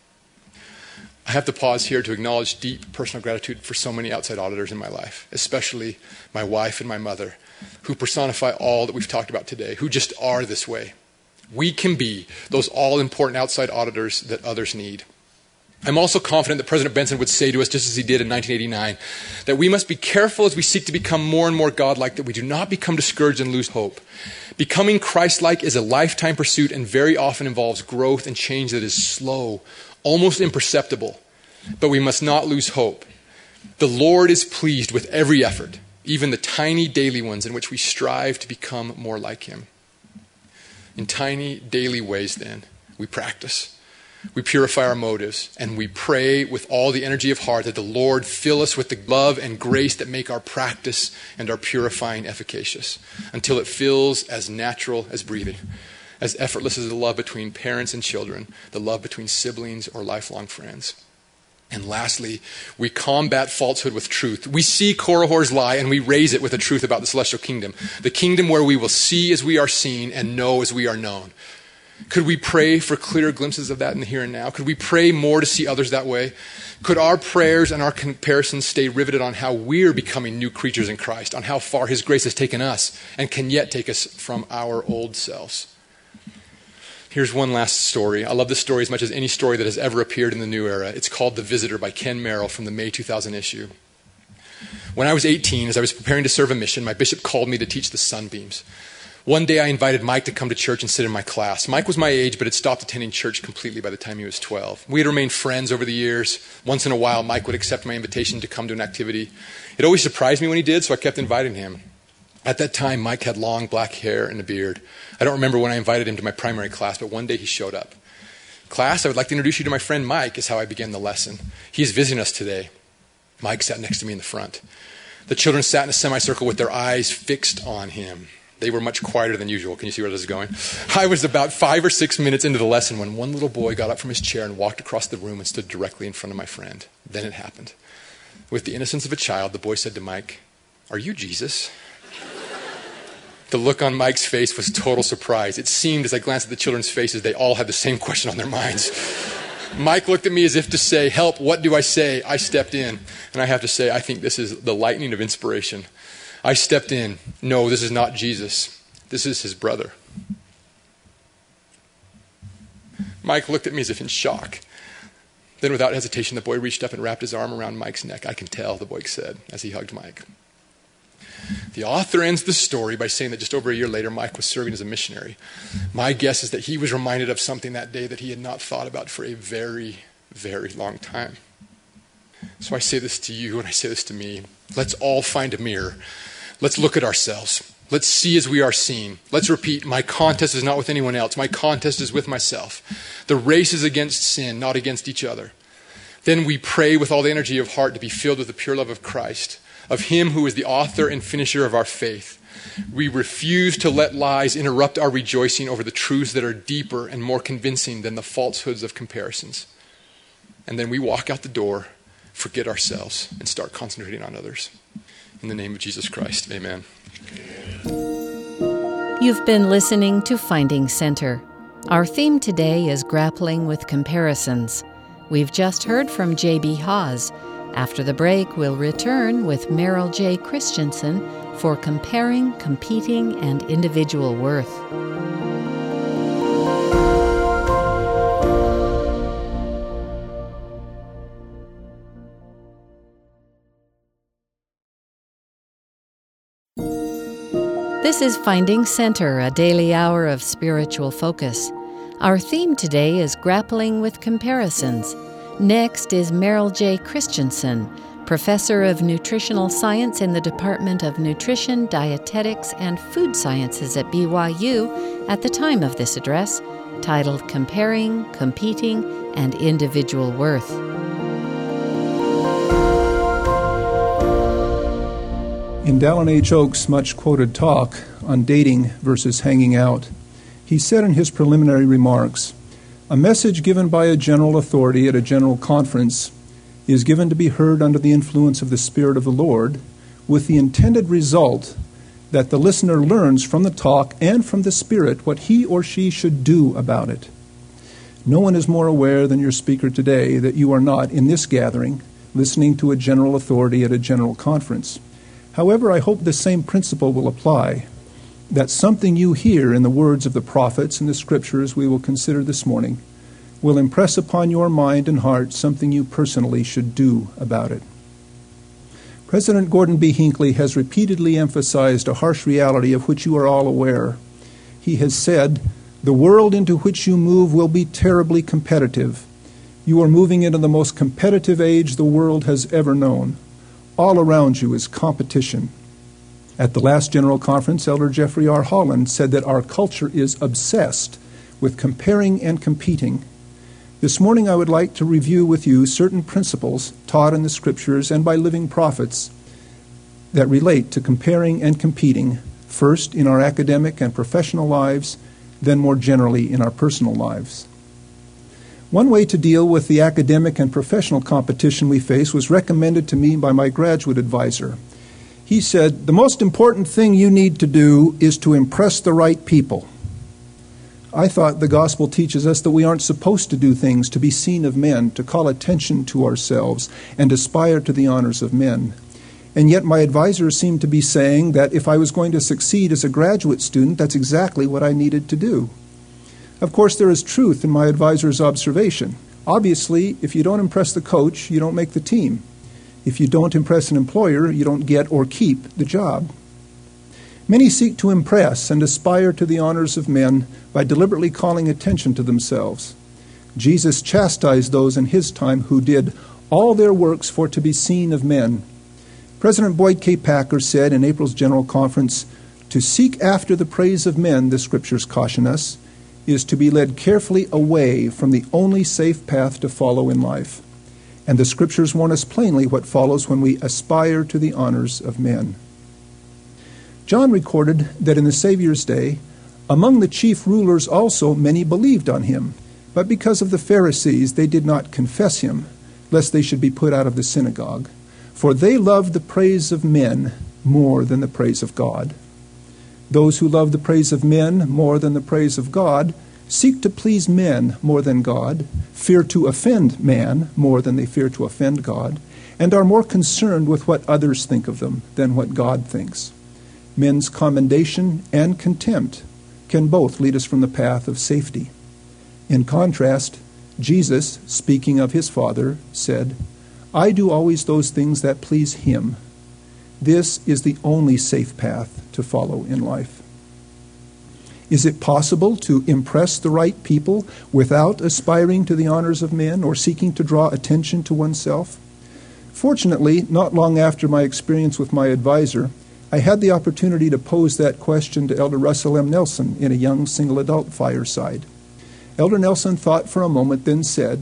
I have to pause here to acknowledge deep personal gratitude for so many outside auditors in my life, especially my wife and my mother, who personify all that we've talked about today, who just are this way. We can be those all-important outside auditors that others need. I'm also confident that President Benson would say to us, just as he did in nineteen eighty-nine, that we must be careful as we seek to become more and more godlike, that we do not become discouraged and lose hope. Becoming Christ-like is a lifetime pursuit and very often involves growth and change that is slow, almost imperceptible. But we must not lose hope. The Lord is pleased with every effort, even the tiny daily ones in which we strive to become more like him. In tiny daily ways, then, we practice. We purify our motives, and we pray with all the energy of heart that the Lord fill us with the love and grace that make our practice and our purifying efficacious, until it feels as natural as breathing, as effortless as the love between parents and children, the love between siblings or lifelong friends. And lastly, we combat falsehood with truth. We see Korihor's lie and we raise it with the truth about the celestial kingdom, the kingdom where we will see as we are seen and know as we are known. Could we pray for clearer glimpses of that in the here and now? Could we pray more to see others that way? Could our prayers and our comparisons stay riveted on how we're becoming new creatures in Christ, on how far his grace has taken us and can yet take us from our old selves? Here's one last story. I love this story as much as any story that has ever appeared in the New Era. It's called The Visitor by Ken Merrill from the May two thousand issue. When I was eighteen, as I was preparing to serve a mission, my bishop called me to teach the sunbeams. One day I invited Mike to come to church and sit in my class. Mike was my age, but had stopped attending church completely by the time he was twelve. We had remained friends over the years. Once in a while, Mike would accept my invitation to come to an activity. It always surprised me when he did, so I kept inviting him. At that time, Mike had long black hair and a beard. I don't remember when I invited him to my primary class, but one day he showed up. Class, I would like to introduce you to my friend Mike, is how I began the lesson. He is visiting us today. Mike sat next to me in the front. The children sat in a semicircle with their eyes fixed on him. They were much quieter than usual. Can you see where this is going? I was about five or six minutes into the lesson when one little boy got up from his chair and walked across the room and stood directly in front of my friend. Then it happened. With the innocence of a child, the boy said to Mike, "Are you Jesus?" The look on Mike's face was total surprise. It seemed, as I glanced at the children's faces, they all had the same question on their minds. Mike looked at me as if to say, "Help, what do I say?" I stepped in, and I have to say, I think this is the lightning of inspiration. I stepped in. No, this is not Jesus. This is his brother. Mike looked at me as if in shock. Then without hesitation, the boy reached up and wrapped his arm around Mike's neck. "I can tell," the boy said as he hugged Mike. The author ends the story by saying that just over a year later, Mike was serving as a missionary. My guess is that he was reminded of something that day that he had not thought about for a very, very long time. So I say this to you and I say this to me. Let's all find a mirror. Let's look at ourselves. Let's see as we are seen. Let's repeat, my contest is not with anyone else. My contest is with myself. The race is against sin, not against each other. Then we pray with all the energy of heart to be filled with the pure love of Christ, of him who is the author and finisher of our faith. We refuse to let lies interrupt our rejoicing over the truths that are deeper and more convincing than the falsehoods of comparisons. And then we walk out the door, forget ourselves, and start concentrating on others. In the name of Jesus Christ, amen. You've been listening to Finding Center. Our theme today is grappling with comparisons. We've just heard from J B Hawes. After the break, we'll return with Merrill J. Christensen for Comparing, Competing, and Individual Worth. This is Finding Center, a daily hour of spiritual focus. Our theme today is grappling with comparisons. Next is Merrill J. Christensen, professor of nutritional science in the Department of Nutrition, Dietetics, and Food Sciences at B Y U at the time of this address, titled Comparing, Competing, and Individual Worth. In Dallin H. Oak's much-quoted talk on dating versus hanging out, he said in his preliminary remarks, "A message given by a general authority at a general conference is given to be heard under the influence of the Spirit of the Lord, with the intended result that the listener learns from the talk and from the Spirit what he or she should do about it. No one is more aware than your speaker today that you are not, in this gathering, listening to a general authority at a general conference. However, I hope the same principle will apply, that something you hear in the words of the prophets and the scriptures we will consider this morning will impress upon your mind and heart something you personally should do about it." President Gordon B. Hinckley has repeatedly emphasized a harsh reality of which you are all aware. He has said, "The world into which you move will be terribly competitive. You are moving into the most competitive age the world has ever known. All around you is competition." At the last General Conference, Elder Jeffrey R. Holland said that our culture is obsessed with comparing and competing. This morning I would like to review with you certain principles taught in the Scriptures and by living prophets that relate to comparing and competing, first in our academic and professional lives, then more generally in our personal lives. One way to deal with the academic and professional competition we face was recommended to me by my graduate advisor. He said, "The most important thing you need to do is to impress the right people." I thought the gospel teaches us that we aren't supposed to do things to be seen of men, to call attention to ourselves, and aspire to the honors of men. And yet my advisor seemed to be saying that if I was going to succeed as a graduate student, that's exactly what I needed to do. Of course, there is truth in my advisor's observation. Obviously, if you don't impress the coach, you don't make the team. If you don't impress an employer, you don't get or keep the job. Many seek to impress and aspire to the honors of men by deliberately calling attention to themselves. Jesus chastised those in his time who did all their works for to be seen of men. President Boyd K. Packer said in April's General Conference, "To seek after the praise of men," the Scriptures caution us, "is to be led carefully away from the only safe path to follow in life." And the Scriptures warn us plainly what follows when we aspire to the honors of men. John recorded that in the Savior's day, among the chief rulers also many believed on him, but because of the Pharisees they did not confess him, lest they should be put out of the synagogue. For they loved the praise of men more than the praise of God. Those who love the praise of men more than the praise of God seek to please men more than God, fear to offend man more than they fear to offend God, and are more concerned with what others think of them than what God thinks. Men's commendation and contempt can both lead us from the path of safety. In contrast, Jesus, speaking of his Father, said, "I do always those things that please him." This is the only safe path to follow in life. Is it possible to impress the right people without aspiring to the honors of men or seeking to draw attention to oneself? Fortunately, not long after my experience with my advisor, I had the opportunity to pose that question to Elder Russell M. Nelson in a young single adult fireside. Elder Nelson thought for a moment, then said,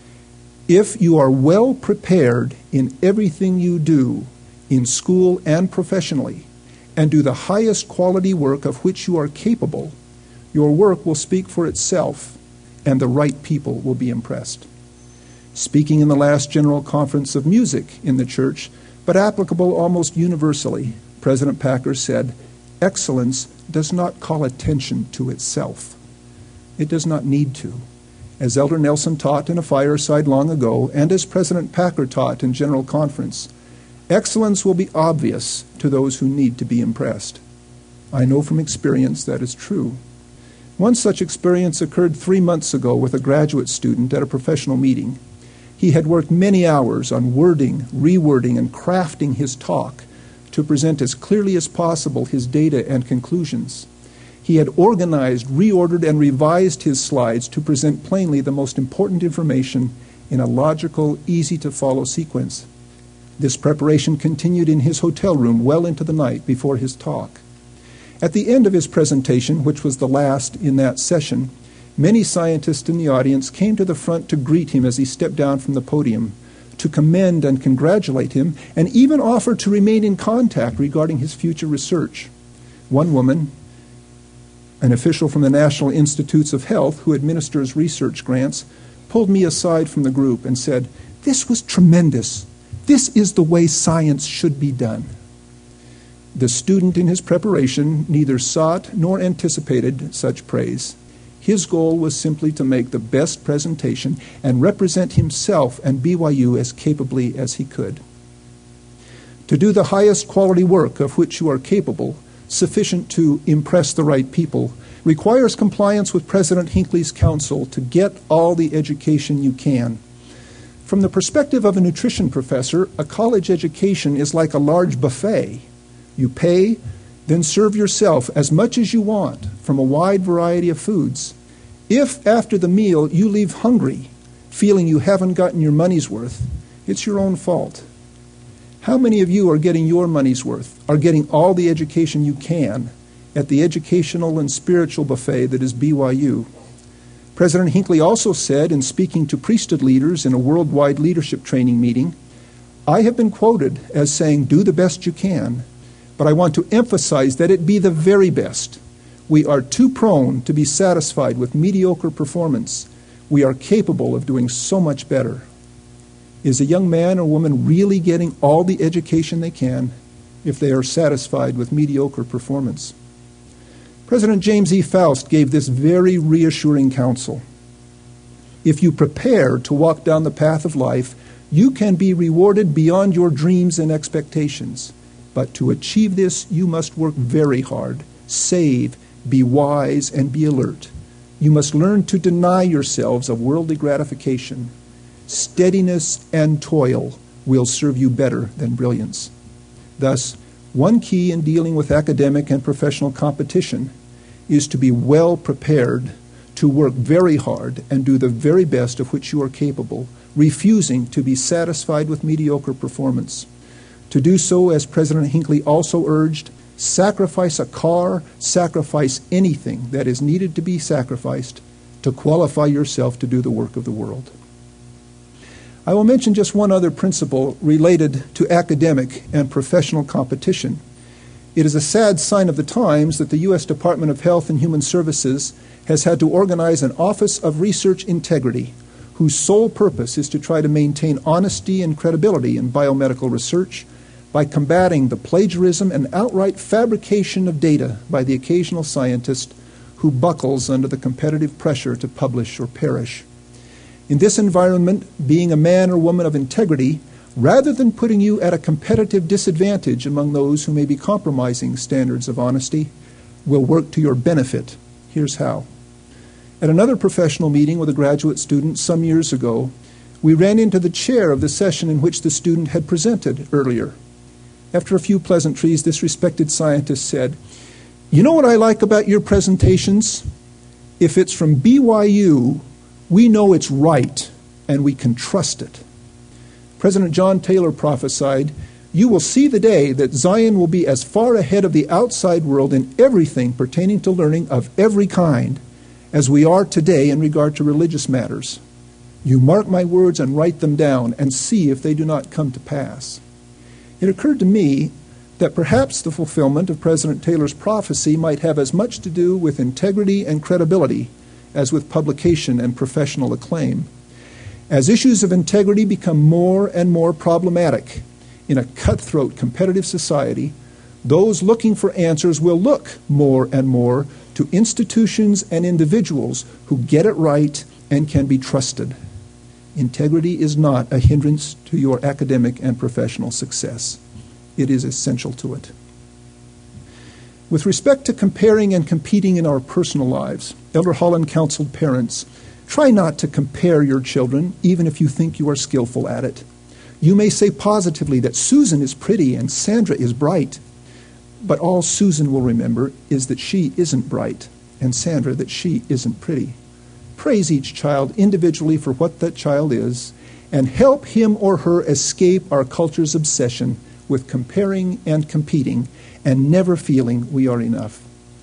"If you are well prepared in everything you do, in school and professionally, and do the highest quality work of which you are capable, your work will speak for itself, and the right people will be impressed." Speaking in the last General Conference of Music in the church, but applicable almost universally, President Packer said, "Excellence does not call attention to itself. It does not need to." As Elder Nelson taught in a fireside long ago, and as President Packer taught in General Conference, excellence will be obvious to those who need to be impressed. I know from experience that is true. One such experience occurred three months ago with a graduate student at a professional meeting. He had worked many hours on wording, rewording, and crafting his talk to present as clearly as possible his data and conclusions. He had organized, reordered, and revised his slides to present plainly the most important information in a logical, easy-to-follow sequence. This preparation continued in his hotel room well into the night before his talk. At the end of his presentation, which was the last in that session, many scientists in the audience came to the front to greet him as he stepped down from the podium, to commend and congratulate him, and even offer to remain in contact regarding his future research. One woman, an official from the National Institutes of Health who administers research grants, pulled me aside from the group and said, "This was tremendous. This is the way science should be done." The student in his preparation neither sought nor anticipated such praise. His goal was simply to make the best presentation and represent himself and B Y U as capably as he could. To do the highest quality work of which you are capable, sufficient to impress the right people, requires compliance with President Hinckley's counsel to get all the education you can. From the perspective of a nutrition professor, a college education is like a large buffet. You pay, then serve yourself as much as you want from a wide variety of foods. If after the meal you leave hungry, feeling you haven't gotten your money's worth, it's your own fault. How many of you are getting your money's worth, are getting all the education you can at the educational and spiritual buffet that is B Y U? President Hinckley also said in speaking to priesthood leaders in a worldwide leadership training meeting, "I have been quoted as saying, 'Do the best you can,' but I want to emphasize that it be the very best. We are too prone to be satisfied with mediocre performance. We are capable of doing so much better." Is a young man or woman really getting all the education they can if they are satisfied with mediocre performance? President James E. Faust gave this very reassuring counsel. If you prepare to walk down the path of life, you can be rewarded beyond your dreams and expectations. But to achieve this, you must work very hard, save, be wise, and be alert. You must learn to deny yourselves of worldly gratification. Steadiness and toil will serve you better than brilliance. Thus, One key in dealing with academic and professional competition is to be well prepared to work very hard and do the very best of which you are capable, refusing to be satisfied with mediocre performance. To do so, as President Hinckley also urged, sacrifice a car, sacrifice anything that is needed to be sacrificed to qualify yourself to do the work of the world. I will mention just one other principle related to academic and professional competition. It is a sad sign of the times that the U S Department of Health and Human Services has had to organize an Office of Research Integrity, whose sole purpose is to try to maintain honesty and credibility in biomedical research by combating the plagiarism and outright fabrication of data by the occasional scientist who buckles under the competitive pressure to publish or perish. In this environment, being a man or woman of integrity, rather than putting you at a competitive disadvantage among those who may be compromising standards of honesty, will work to your benefit. Here's how. At another professional meeting with a graduate student some years ago, we ran into the chair of the session in which the student had presented earlier. After a few pleasantries, this respected scientist said, "You know what I like about your presentations? If it's from B Y U, we know it's right and we can trust it." President John Taylor prophesied, "You will see the day that Zion will be as far ahead of the outside world in everything pertaining to learning of every kind as we are today in regard to religious matters. You mark my words and write them down and see if they do not come to pass." It occurred to me that perhaps the fulfillment of President Taylor's prophecy might have as much to do with integrity and credibility as with publication and professional acclaim. As issues of integrity become more and more problematic in a cutthroat competitive society, those looking for answers will look more and more to institutions and individuals who get it right and can be trusted. Integrity is not a hindrance to your academic and professional success. It is essential to it. With respect to comparing and competing in our personal lives, Elder Holland counseled parents, try not to compare your children, even if you think you are skillful at it. You may say positively that Susan is pretty and Sandra is bright, but all Susan will remember is that she isn't bright, and Sandra that she isn't pretty. Praise each child individually for what that child is, and help him or her escape our culture's obsession with comparing and competing and never feeling we are enough.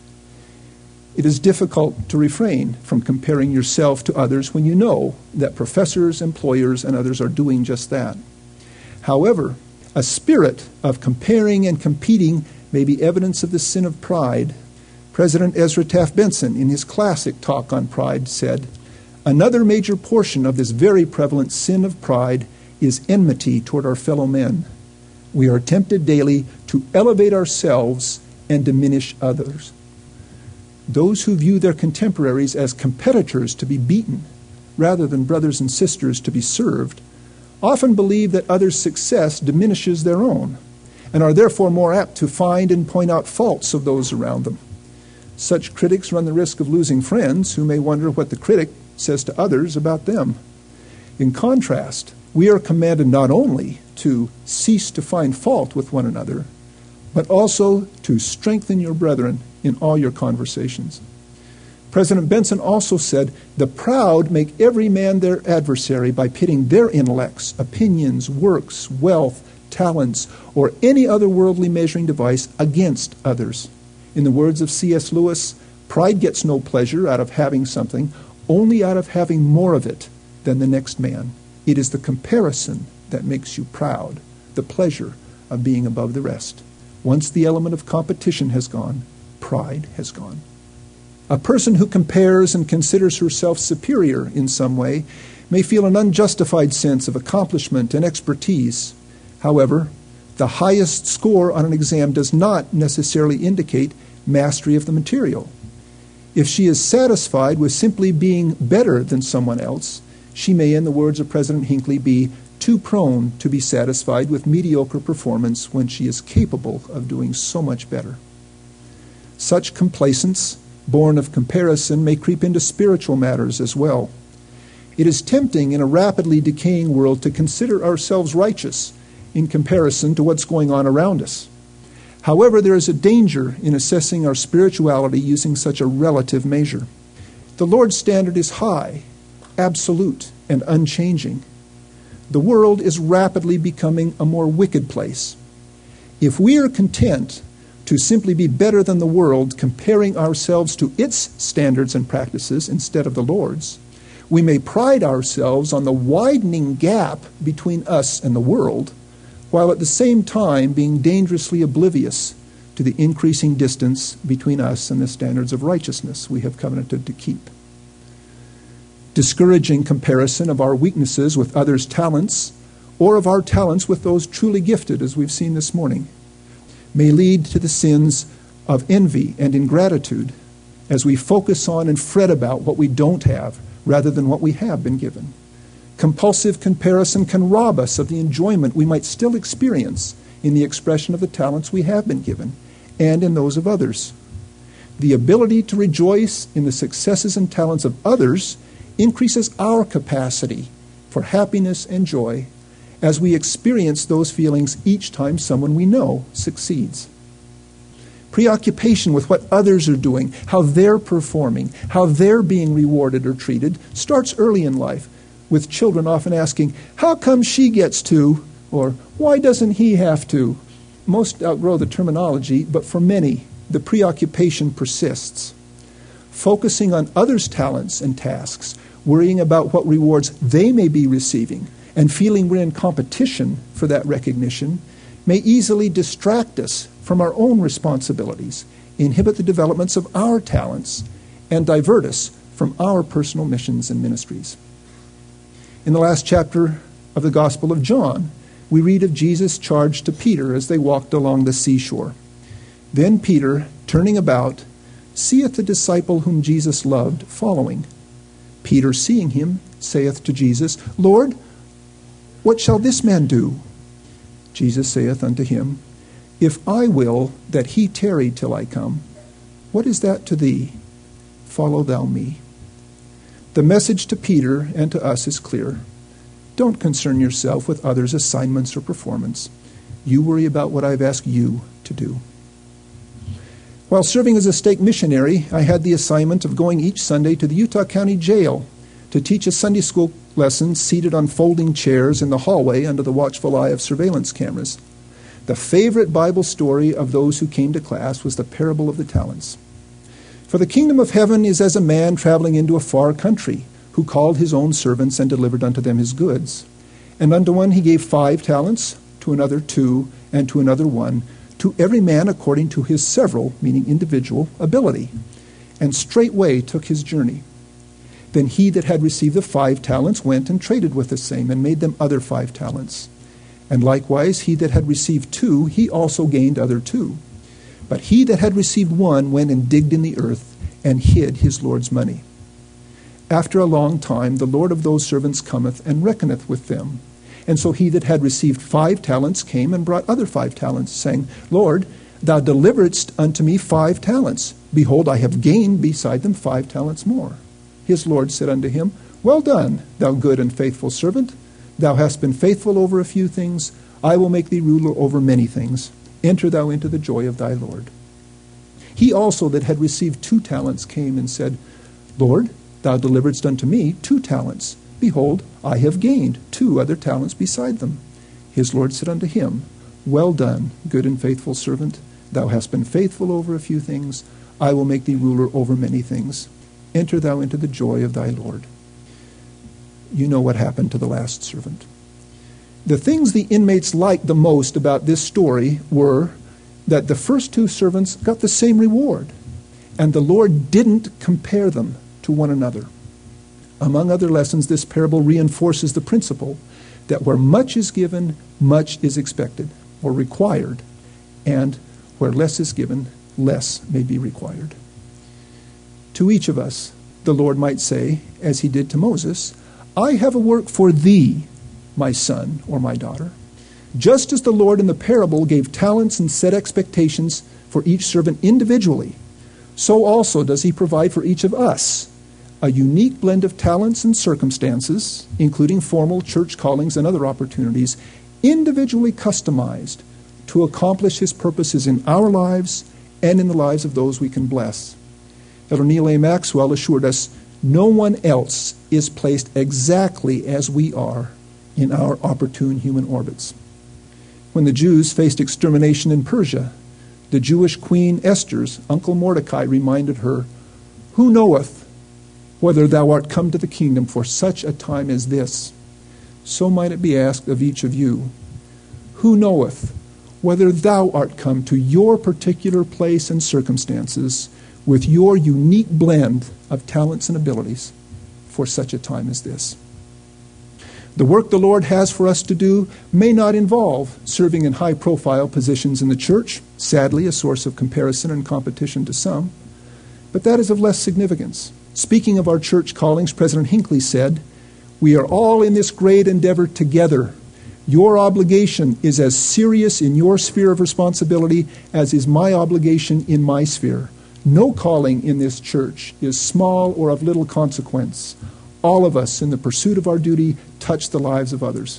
It is difficult to refrain from comparing yourself to others when you know that professors, employers, and others are doing just that. However, a spirit of comparing and competing may be evidence of the sin of pride. President Ezra Taft Benson, in his classic talk on pride, said, "Another major portion of this very prevalent sin of pride is enmity toward our fellow men. We are tempted daily to elevate ourselves and diminish others." Those who view their contemporaries as competitors to be beaten, rather than brothers and sisters to be served, often believe that others' success diminishes their own, and are therefore more apt to find and point out faults of those around them. Such critics run the risk of losing friends who may wonder what the critic says to others about them. In contrast, we are commanded not only to cease to find fault with one another, but also to strengthen your brethren in all your conversations. President Benson also said, "The proud make every man their adversary by pitting their intellects, opinions, works, wealth, talents, or any other worldly measuring device against others." In the words of C S Lewis, pride gets no pleasure out of having something, only out of having more of it than the next man. It is the comparison that makes you proud, the pleasure of being above the rest. Once the element of competition has gone, pride has gone. A person who compares and considers herself superior in some way may feel an unjustified sense of accomplishment and expertise. However, the highest score on an exam does not necessarily indicate mastery of the material. If she is satisfied with simply being better than someone else, she may, in the words of President Hinckley, be too prone to be satisfied with mediocre performance when she is capable of doing so much better. Such complacence, born of comparison, may creep into spiritual matters as well. It is tempting in a rapidly decaying world to consider ourselves righteous in comparison to what's going on around us. However, there is a danger in assessing our spirituality using such a relative measure. The Lord's standard is high, absolute, and unchanging. The world is rapidly becoming a more wicked place. If we are content to simply be better than the world, comparing ourselves to its standards and practices instead of the Lord's, we may pride ourselves on the widening gap between us and the world, while at the same time being dangerously oblivious to the increasing distance between us and the standards of righteousness we have covenanted to keep. Discouraging comparison of our weaknesses with others' talents, or of our talents with those truly gifted, as we've seen this morning, may lead to the sins of envy and ingratitude as we focus on and fret about what we don't have rather than what we have been given. Compulsive comparison can rob us of the enjoyment we might still experience in the expression of the talents we have been given and in those of others. The ability to rejoice in the successes and talents of others increases our capacity for happiness and joy as we experience those feelings each time someone we know succeeds. Preoccupation with what others are doing, how they're performing, how they're being rewarded or treated, starts early in life, with children often asking, "How come she gets to?" or "Why doesn't he have to?" Most outgrow the terminology, but for many, the preoccupation persists. Focusing on others' talents and tasks, worrying about what rewards they may be receiving, and feeling we're in competition for that recognition may easily distract us from our own responsibilities, inhibit the developments of our talents, and divert us from our personal missions and ministries. In the last chapter of the Gospel of John, we read of Jesus' charge to Peter as they walked along the seashore. Then Peter, turning about, seeth the disciple whom Jesus loved following. Peter, seeing him, saith to Jesus, "Lord, what shall this man do?" Jesus saith unto him, "If I will that he tarry till I come, what is that to thee? Follow thou me." The message to Peter and to us is clear. Don't concern yourself with others' assignments or performance. You worry about what I've asked you to do. While serving as a stake missionary, I had the assignment of going each Sunday to the Utah County Jail to teach a Sunday school lesson seated on folding chairs in the hallway under the watchful eye of surveillance cameras. The favorite Bible story of those who came to class was the parable of the talents. For the kingdom of heaven is as a man traveling into a far country, who called his own servants and delivered unto them his goods. And unto one he gave five talents, to another two, and to another one, to every man according to his several, meaning individual, ability, and straightway took his journey. Then he that had received the five talents went and traded with the same, and made them other five talents. And likewise he that had received two, he also gained other two. But he that had received one went and digged in the earth, and hid his Lord's money. After a long time the Lord of those servants cometh, and reckoneth with them. And so he that had received five talents came and brought other five talents, saying, Lord, thou deliveredst unto me five talents. Behold, I have gained beside them five talents more. His Lord said unto him, Well done, thou good and faithful servant. Thou hast been faithful over a few things. I will make thee ruler over many things. Enter thou into the joy of thy Lord. He also that had received two talents came and said, Lord, thou deliveredst unto me two talents. Behold, I have gained two other talents beside them. His Lord said unto him, Well done, good and faithful servant. Thou hast been faithful over a few things. I will make thee ruler over many things. Enter thou into the joy of thy Lord. You know what happened to the last servant. The things the inmates liked the most about this story were that the first two servants got the same reward, and the Lord didn't compare them to one another. Among other lessons, this parable reinforces the principle that where much is given, much is expected or required, and where less is given, less may be required. To each of us, the Lord might say, as he did to Moses, I have a work for thee, my son or my daughter. Just as the Lord in the parable gave talents and set expectations for each servant individually, so also does he provide for each of us a unique blend of talents and circumstances, including formal church callings and other opportunities, individually customized to accomplish his purposes in our lives and in the lives of those we can bless. Elder Neal A. Maxwell assured us, no one else is placed exactly as we are in our opportune human orbits. When the Jews faced extermination in Persia, the Jewish queen Esther's uncle Mordecai reminded her, "Who knoweth whether thou art come to the kingdom for such a time as this?" So might it be asked of each of you, who knoweth whether thou art come to your particular place and circumstances with your unique blend of talents and abilities for such a time as this? The work the Lord has for us to do may not involve serving in high-profile positions in the church, sadly a source of comparison and competition to some, but that is of less significance. Speaking of our church callings, President Hinckley said, "We are all in this great endeavor together. Your obligation is as serious in your sphere of responsibility as is my obligation in my sphere. No calling in this church is small or of little consequence. All of us, in the pursuit of our duty, touch the lives of others."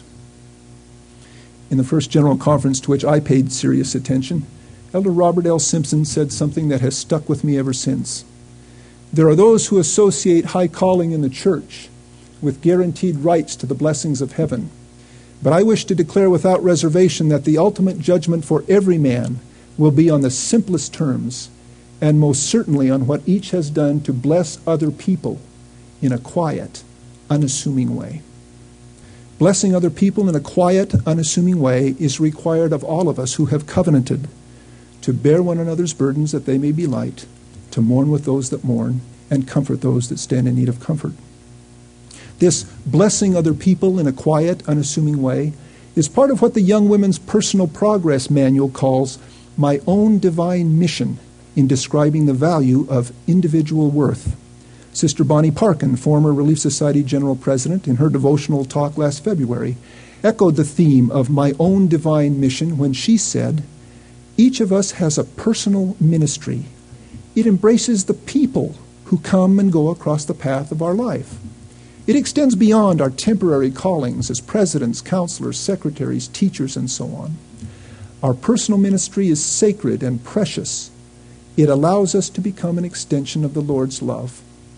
In the first General Conference to which I paid serious attention, Elder Robert L. Simpson said something that has stuck with me ever since. There are those who associate high calling in the church with guaranteed rights to the blessings of heaven. But I wish to declare without reservation that the ultimate judgment for every man will be on the simplest terms, and most certainly on what each has done to bless other people in a quiet, unassuming way. Blessing other people in a quiet, unassuming way is required of all of us who have covenanted to bear one another's burdens that they may be light, to mourn with those that mourn, and comfort those that stand in need of comfort. This blessing other people in a quiet, unassuming way is part of what the Young Women's Personal Progress Manual calls my own divine mission in describing the value of individual worth. Sister Bonnie Parkin, former Relief Society General President, in her devotional talk last February, echoed the theme of my own divine mission when she said, "Each of us has a personal ministry. It embraces the people who come and go across the path of our life. It extends beyond our temporary callings as presidents, counselors, secretaries, teachers, and so on. Our personal ministry is sacred and precious. It allows us to become an extension of the Lord's love.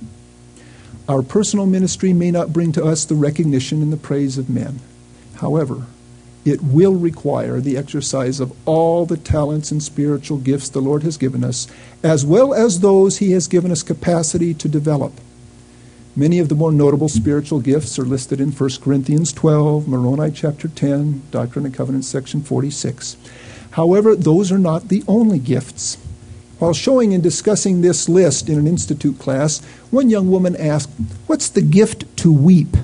Our personal ministry may not bring to us the recognition and the praise of men. However, it will require the exercise of all the talents and spiritual gifts the Lord has given us, as well as those He has given us capacity to develop. Many of the more notable spiritual gifts are listed in First Corinthians twelve, Moroni chapter ten, Doctrine and Covenants section forty-six. However, those are not the only gifts. While showing and discussing this list in an institute class, one young woman asked, "What's the gift to weep?"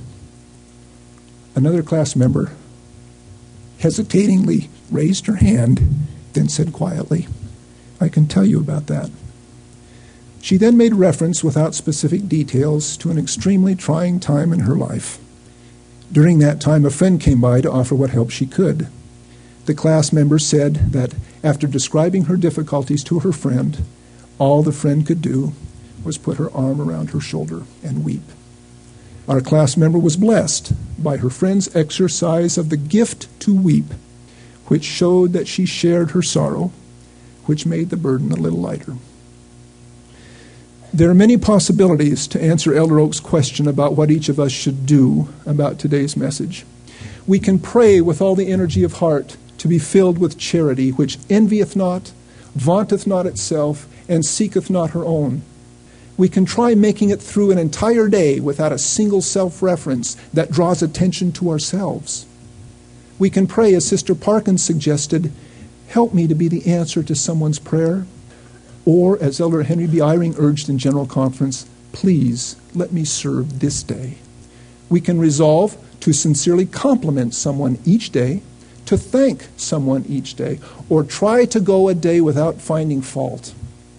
Another class member hesitatingly raised her hand, then said quietly, "I can tell you about that." She then made reference, without specific details, to an extremely trying time in her life. During that time, a friend came by to offer what help she could. The class member said that after describing her difficulties to her friend, all the friend could do was put her arm around her shoulder and weep. Our class member was blessed by her friend's exercise of the gift to weep, which showed that she shared her sorrow, which made the burden a little lighter. There are many possibilities to answer Elder Oak's question about what each of us should do about today's message. We can pray with all the energy of heart to be filled with charity, which envieth not, vaunteth not itself, and seeketh not her own. We can try making it through an entire day without a single self-reference that draws attention to ourselves. We can pray, as Sister Parkins suggested, "Help me to be the answer to someone's prayer." Or, as Elder Henry B. Eyring urged in General Conference, "Please let me serve this day." We can resolve to sincerely compliment someone each day, to thank someone each day, or try to go a day without finding fault.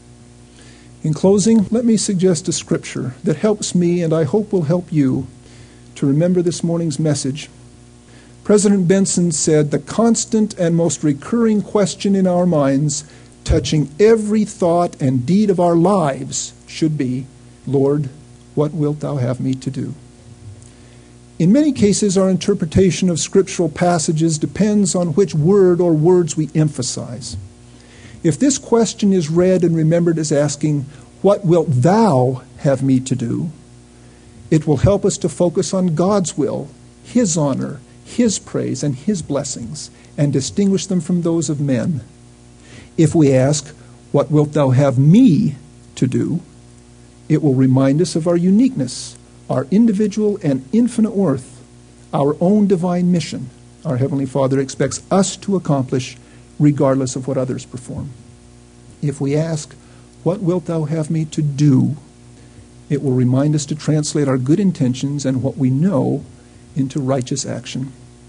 In closing, let me suggest a scripture that helps me, and I hope will help you, to remember this morning's message. President Benson said, "The constant and most recurring question in our minds, touching every thought and deed of our lives, should be, Lord, what wilt thou have me to do?" In many cases, our interpretation of scriptural passages depends on which word or words we emphasize. If this question is read and remembered as asking, "What wilt thou have me to do?" it will help us to focus on God's will, His honor, His praise, and His blessings, and distinguish them from those of men. If we ask, "What wilt thou have me to do?" it will remind us of our uniqueness, our individual and infinite worth, our own divine mission our Heavenly Father expects us to accomplish regardless of what others perform. If we ask, "What wilt thou have me to do?" it will remind us to translate our good intentions and what we know into righteous action.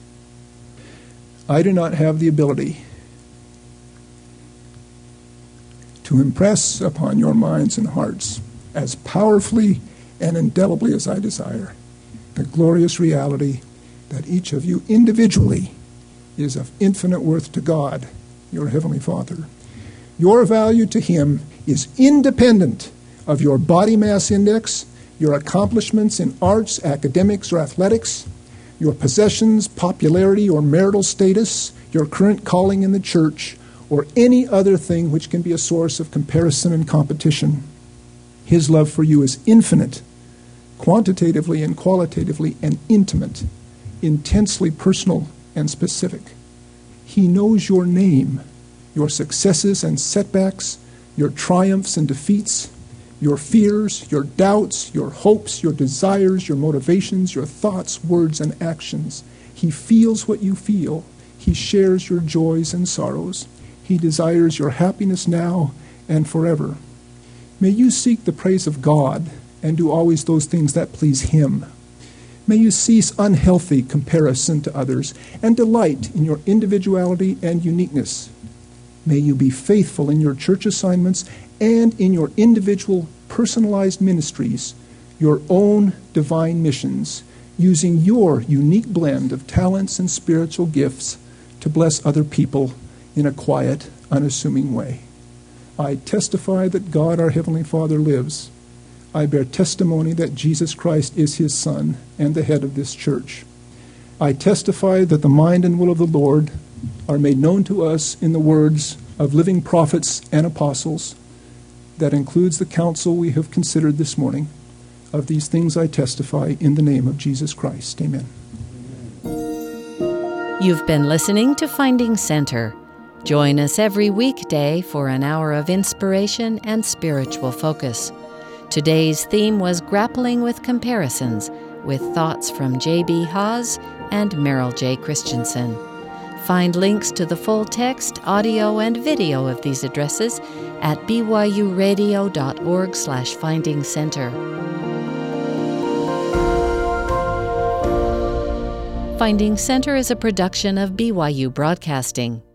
I do not have the ability to impress upon your minds and hearts as powerfully and indelibly as I desire the glorious reality that each of you individually is of infinite worth to God, your Heavenly Father. Your value to Him is independent of your body mass index, your accomplishments in arts, academics, or athletics, your possessions, popularity, or marital status, your current calling in the church, or any other thing which can be a source of comparison and competition. His love for you is infinite, quantitatively and qualitatively, and intimate, intensely personal and specific. He knows your name, your successes and setbacks, your triumphs and defeats, your fears, your doubts, your hopes, your desires, your motivations, your thoughts, words, and actions. He feels what you feel. He shares your joys and sorrows. He desires your happiness now and forever. May you seek the praise of God and do always those things that please Him. May you cease unhealthy comparison to others and delight in your individuality and uniqueness. May you be faithful in your church assignments and in your individual personalized ministries, your own divine missions, using your unique blend of talents and spiritual gifts to bless other people in a quiet, unassuming way. I testify that God, our Heavenly Father, lives. I bear testimony that Jesus Christ is His Son and the head of this church. I testify that the mind and will of the Lord are made known to us in the words of living prophets and apostles. That includes the counsel we have considered this morning. Of these things I testify in the name of Jesus Christ. Amen. You've been listening to Finding Center. Join us every weekday for an hour of inspiration and spiritual focus. Today's theme was Grappling with Comparisons, with thoughts from J B Haas and Merrill J. Christensen. Find links to the full text, audio, and video of these addresses at b y u radio dot org slash finding center. Finding Center is a production of B Y U Broadcasting.